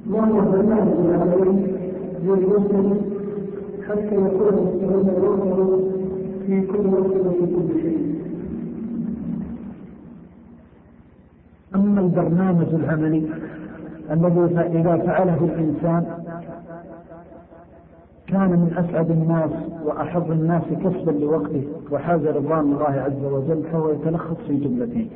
وهو برنامج العملي للرسل حتى يكون المسلمون يوصلوا في كل وقت وفي كل شيء. أما البرنامج العملي الذي إذا فعله الإنسان كان من أسعد الناس وأحظ الناس كسبا لوقته وحاز رضوان الله عز وجل، فهو يتلخص في جملتين: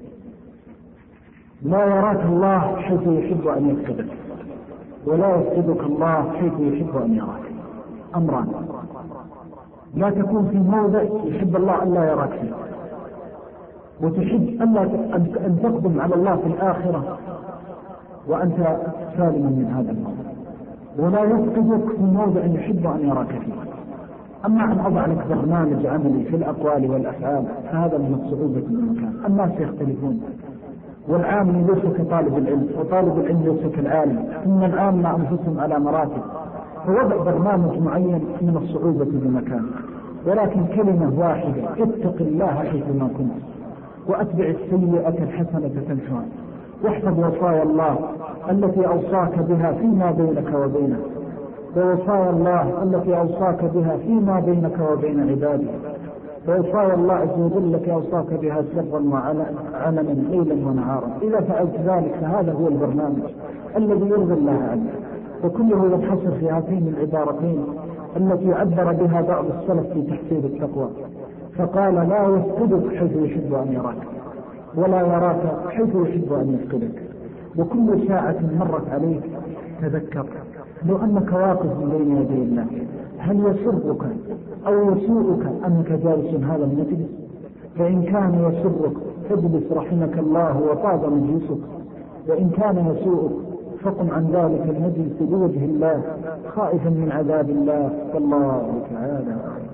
لا يراك الله حيث يحب أن يفقدك، ولا يفقدك الله حيث يحب أن يراك. أمران: لا تكون في موضع يحب الله أن لا يراك فيه، وتحب أن تقدم على الله في الآخرة وأنت سالما من هذا الموضع، ولا يفقدك في موضع يحب أن يراك فيه. أما أن أضع لك برنامج عملي في الأقوال والأفعال فهذا من الصعوبة المكان. الناس يختلفون، والعالم ليس كطالب العلم، وطالب العلم ليس كالعالم، إن العالم أنفسهم على مراتب، فوضع برنامج معين من الصعوبة بمكان. ولكن كلمة واحدة: اتق الله حيثما كنت، وأتبع السيئة الحسنة تمحها، واحفظ وصايا الله التي أوصاك بها فيما بينك وبينه، ووصايا الله التي أوصاك بها فيما بينك وبين عباده، ووصايا الله عز وجل التي أوصاك بها سرا وعلنا ليلا ونهارا. إذا فعلت ذلك فهذا هو البرنامج الذي يرضي الله عنه. وكله ينحصر في هاتين العبارتين التي عبر بها بعض السلف في تحصيل التقوى، فقال: لا يفقدك حيث يحب أن يراك، ولا يراك حيث يحب أن يفقدك. وكل ساعة مرت عليك تذكر لو أنك واقف من بين يدي الله، هل يسرك أو يسوءك أنك جالس هذا المجلس؟ فإن كان يسرك فاجلس رحمك الله وطاب مجلسك، وإن كان يسوءك فقم عن ذلك المجلس بوجه الله خائفا من عذاب الله. والله تعالى